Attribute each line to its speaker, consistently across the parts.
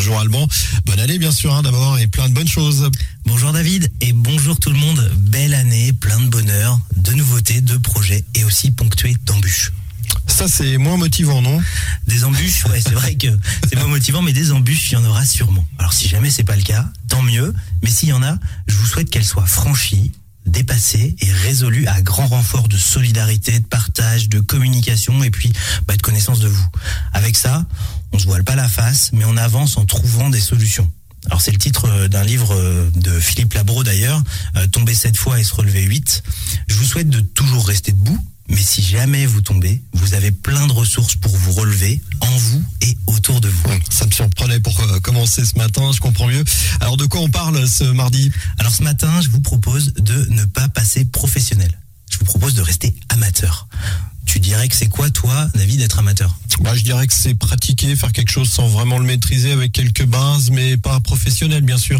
Speaker 1: Bonjour Alban. Bonne année bien sûr d'abord et plein de bonnes choses.
Speaker 2: Bonjour David et bonjour tout le monde. Belle année, plein de bonheur, de nouveautés, de projets et aussi ponctué d'embûches.
Speaker 1: Ça c'est moins motivant, non ?
Speaker 2: Des embûches, ouais, c'est vrai que c'est moins motivant, mais des embûches, il y en aura sûrement. Alors si jamais c'est pas le cas, tant mieux. Mais s'il y en a, je vous souhaite qu'elles soient franchies, dépassées et résolues à grand renfort de solidarité, de partage, de communication et puis de connaissance de vous. Avec ça, on se voile pas la face, mais on avance en trouvant des solutions. Alors c'est le titre d'un livre de Philippe Labro d'ailleurs, Tomber 7 fois et se relever 8. Je vous souhaite de toujours rester debout, mais si jamais vous tombez, vous avez plein de ressources pour vous relever en vous et autour de vous.
Speaker 1: Ça me surprenait pour commencer ce matin, je comprends mieux. Alors de quoi on parle ce mardi ?
Speaker 2: Alors ce matin, je vous propose de ne pas passer professionnel. Je vous propose de rester amateur. Tu dirais que c'est quoi, toi, David, d'être amateur ?
Speaker 1: Je dirais que c'est pratiquer, faire quelque chose sans vraiment le maîtriser avec quelques bases, mais pas professionnel, bien sûr.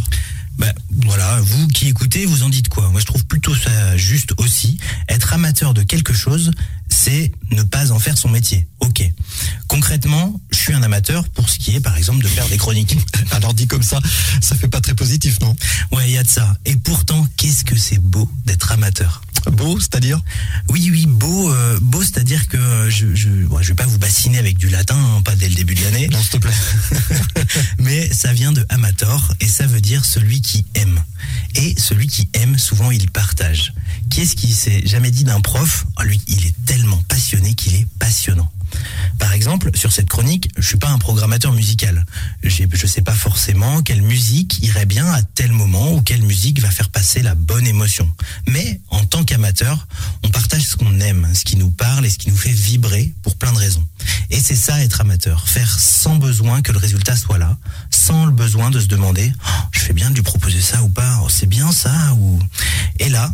Speaker 2: Voilà, vous qui écoutez, vous en dites quoi ? Moi, je trouve plutôt ça juste aussi. Être amateur de quelque chose, c'est ne pas en faire son métier. Ok. Concrètement, je suis un amateur pour ce qui est, par exemple, de faire des chroniques.
Speaker 1: Alors dit comme ça fait pas très positif, non ?
Speaker 2: Ouais, il y a de ça. Et pourtant, qu'est-ce que c'est beau d'être amateur ?
Speaker 1: Beau, c'est-à-dire ?
Speaker 2: Oui, beau, c'est-à-dire que je vais pas vous bassiner avec du latin, hein, pas dès le début de l'année.
Speaker 1: Non, s'il te plaît.
Speaker 2: Mais ça vient de amator et ça veut dire celui qui aime. Et celui qui aime, souvent, il partage. Qui est-ce qui s'est jamais dit d'un prof ? Lui, il est tellement passionné qu'il est passionnant. Par exemple, sur cette chronique, je suis pas un programmateur musical. Je sais pas forcément quelle musique irait bien à tel moment ou quelle musique va faire passer la bonne émotion. Mais en tant qu'amateur, on partage ce qu'on aime, ce qui nous parle et ce qui nous fait vibrer pour plein de raisons. Et c'est ça être amateur, faire sans besoin que le résultat soit là, sans le besoin de se demander je fais bien de lui proposer ça ou pas, c'est bien ça ou... Et là,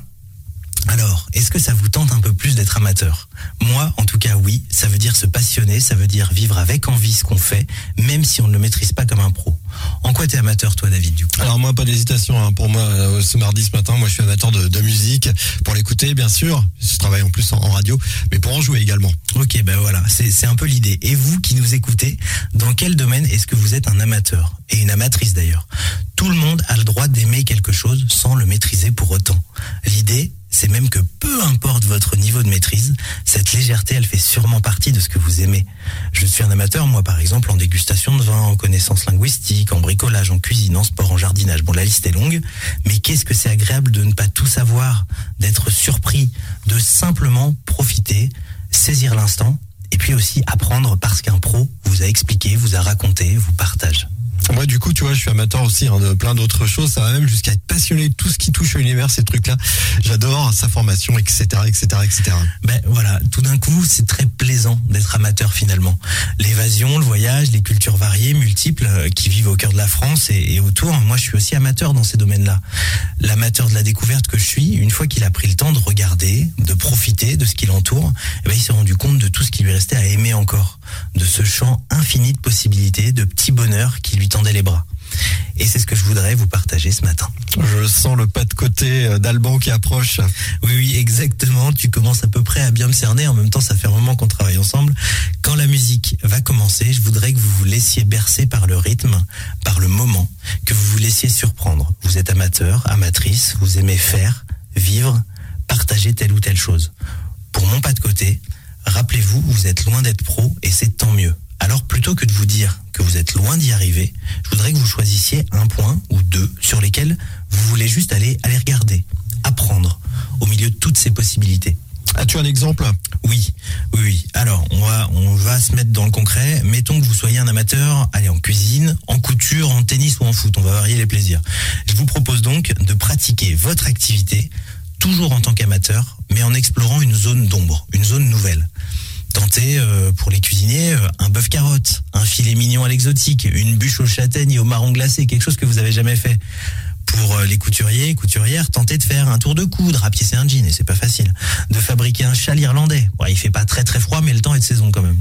Speaker 2: alors, est-ce que ça vous tente un peu plus d'être amateur ? Moi, en tout cas, oui. Ça veut dire se passionner, ça veut dire vivre avec envie ce qu'on fait, même si on ne le maîtrise pas comme un pro. En quoi t'es amateur, toi, David, du coup ?
Speaker 1: Alors moi, pas d'hésitation. Pour moi, ce mardi, ce matin, moi, je suis amateur de musique. Pour l'écouter, bien sûr. Je travaille en plus en radio, mais pour en jouer également.
Speaker 2: Ok, voilà, c'est un peu l'idée. Et vous qui nous écoutez, dans quel domaine est-ce que vous êtes un amateur ? Et une amatrice, d'ailleurs. Tout le monde a le droit d'aimer quelque chose sans le maîtriser pour autant. L'idée, c'est même que peu importe votre niveau de maîtrise, cette légèreté, elle fait sûrement partie de ce que vous aimez. Je suis un amateur, moi, par exemple, en dégustation de vin, en connaissances linguistiques, en bricolage, en cuisine, en sport, en jardinage. Bon, la liste est longue, mais qu'est-ce que c'est agréable de ne pas tout savoir, d'être surpris, de simplement profiter, saisir l'instant, et puis aussi apprendre parce qu'un pro vous a expliqué, vous a raconté, vous partage.
Speaker 1: Moi, du coup, tu vois, je suis amateur aussi de plein d'autres choses. Ça va même jusqu'à être passionné de tout ce qui touche à l'univers, ces trucs-là. J'adore sa formation, etc., etc., etc.
Speaker 2: Voilà, tout d'un coup, c'est très plaisant d'être amateur finalement. L'évasion, le voyage, les cultures variées, multiples, qui vivent au cœur de la France et autour. Moi, je suis aussi amateur dans ces domaines-là. L'amateur de la découverte que je suis, une fois qu'il a pris le temps de regarder, de profiter de ce qui l'entoure, il s'est rendu compte de tout ce qui lui restait à aimer encore. De ce champ infini de possibilités, de petits bonheurs qui lui tendaient les bras. Et c'est ce que je voudrais vous partager ce matin.
Speaker 1: Je sens le pas de côté d'Alban qui approche.
Speaker 2: Oui, exactement. Tu commences à peu près à bien me cerner. En même temps, ça fait un moment qu'on travaille ensemble. Quand la musique va commencer, je voudrais que vous vous laissiez bercer par le rythme, par le moment, que vous vous laissiez surprendre. Vous êtes amateur, amatrice, vous aimez faire, vivre, partager telle ou telle chose. Pour mon pas de côté, rappelez-vous, vous êtes loin d'être pro et c'est tant mieux. Alors plutôt que de vous dire que vous êtes loin d'y arriver, je voudrais que vous choisissiez un point ou deux sur lesquels vous voulez juste aller regarder, apprendre, au milieu de toutes ces possibilités.
Speaker 1: As-tu un exemple ?
Speaker 2: Oui. Alors, on va se mettre dans le concret. Mettons que vous soyez un amateur, en cuisine, en couture, en tennis ou en foot. On va varier les plaisirs. Je vous propose donc de pratiquer votre activité, toujours en tant qu'amateur, mais en explorant une zone d'ombre, une zone nouvelle. Tentez, pour les cuisiniers, un bœuf carotte, un filet mignon à l'exotique, une bûche aux châtaignes et au marron glacé, quelque chose que vous avez jamais fait. Pour les couturiers et couturières, tentez de faire un tour de coude, rapiécer un jean, et c'est pas facile. De fabriquer un châle irlandais. Il fait pas très très froid, mais le temps est de saison quand même.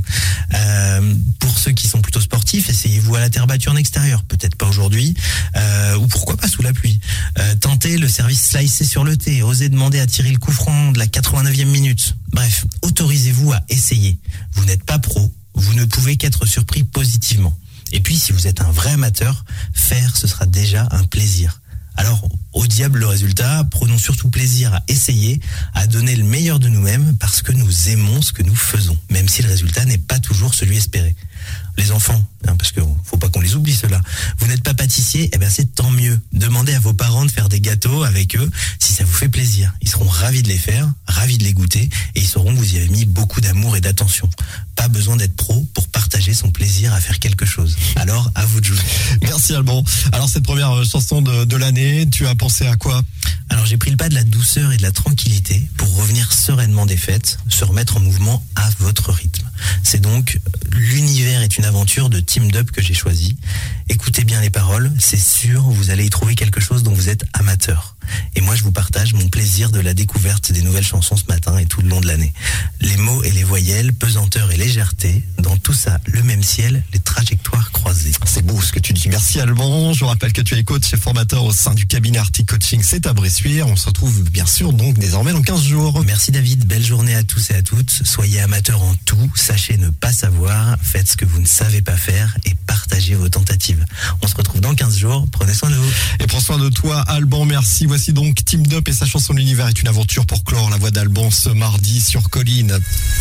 Speaker 2: Pour ceux qui sont plutôt sportifs, essayez-vous à la terre battue en extérieur. Peut-être pas aujourd'hui, ou pourquoi pas sous la pluie. Tentez le service slicé sur le thé, osez demander à tirer le coup franc de la 89e minute. Bref, autorisez-vous à essayer. Vous n'êtes pas pro, vous ne pouvez qu'être surpris positivement. Et puis, si vous êtes un vrai amateur, faire, ce sera déjà un plaisir. Alors, au diable le résultat, prenons surtout plaisir à essayer, à donner le meilleur de nous-mêmes parce que nous aimons ce que nous faisons, même si le résultat n'est pas toujours celui espéré. Les enfants, parce qu'il faut pas qu'on les oublie ceux-là. Vous n'êtes pas pâtissier, eh bien c'est tant mieux. Demandez à vos parents de faire des gâteaux avec eux si ça vous fait plaisir. Ils seront ravis de les faire, ravis de les goûter et ils sauront que vous y avez mis beaucoup d'amour et d'attention. Pas besoin d'être pro pour partager son plaisir à faire quelque chose. Alors, à vous de jouer.
Speaker 1: Merci Alban. Alors cette première chanson de l'année, tu as pensé à quoi ?
Speaker 2: Alors j'ai pris le pas de la douceur et de la tranquillité pour revenir sereinement des fêtes, se remettre en mouvement à votre rythme. C'est donc L'univers est une aventure de Team Dub que j'ai choisi. Écoutez bien les paroles, c'est sûr, vous allez y trouver quelque chose dont vous êtes amateur. Et moi je vous partage mon plaisir de la découverte des nouvelles chansons ce matin et tout le long de l'année. Les mots et les voyelles, pesanteur et légèreté, dans tout ça, le même ciel, les trajectoires croisées.
Speaker 1: C'est beau ce que tu dis. Merci Alban. Je vous rappelle que tu es coach et formateur au sein du cabinet Arctic Coaching. C'est à Bressuire. On se retrouve bien sûr donc désormais dans 15 jours.
Speaker 2: Merci David. Belle journée à tous et à toutes. Soyez amateurs en tout. Sachez ne pas savoir. Faites ce que vous ne savez pas faire et partagez vos tentatives. On se retrouve dans 15 jours. Prenez soin de vous.
Speaker 1: Et prends soin de toi Alban. Merci. Voici donc Team Dub et sa chanson L'univers est une aventure pour clore la voix d'Alban ce mardi sur Colline.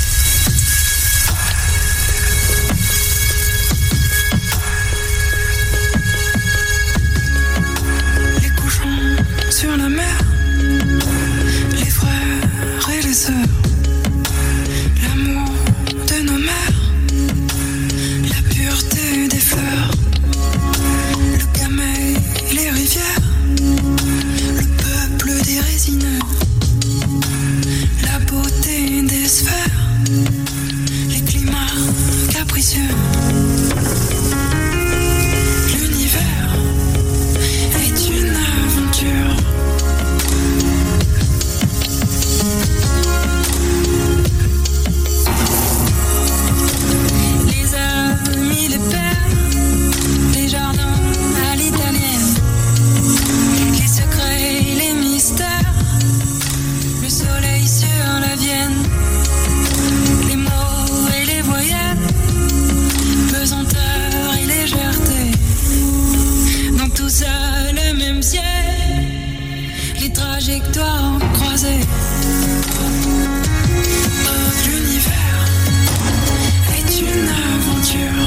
Speaker 3: Sur la mer, les frères et les sœurs, l'amour de nos mères, la pureté des fleurs, le gamay, les rivières, le peuple des résineux, la beauté des sphères, les climats capricieux. L'univers est une aventure. Les amis, les pères, les jardins à l'italienne, les secrets, les mystères, le soleil sur la Vienne, les mots et les voyelles, pesanteur et légèreté, dans tout ça le même ciel, les trajectoires croisées. L'univers est une aventure.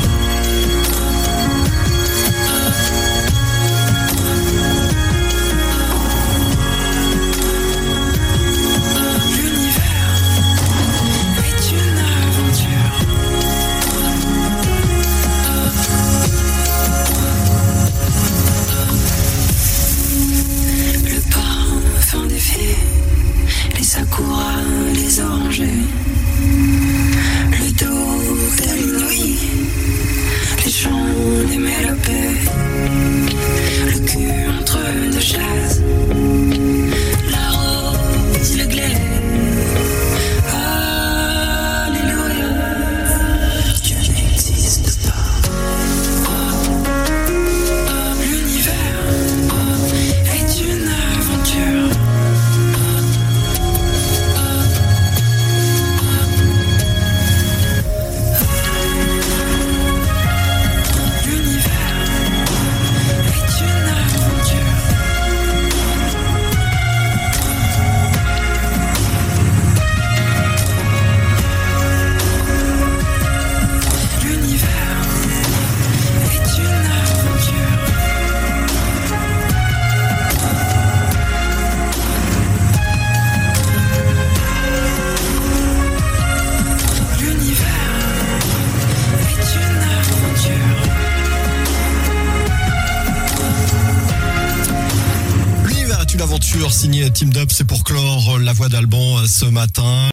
Speaker 3: L'univers est une aventure. Le parfum des filles, les sakuras, les orangers, le dos de l'inouï, les chants, les mélopées, le cul entre deux chaises, la rose, le glaive. Alléluia, Dieu n'existe pas. L'univers est une aventure.
Speaker 1: Signé Team Dub, c'est pour clore la voix d'Alban ce matin.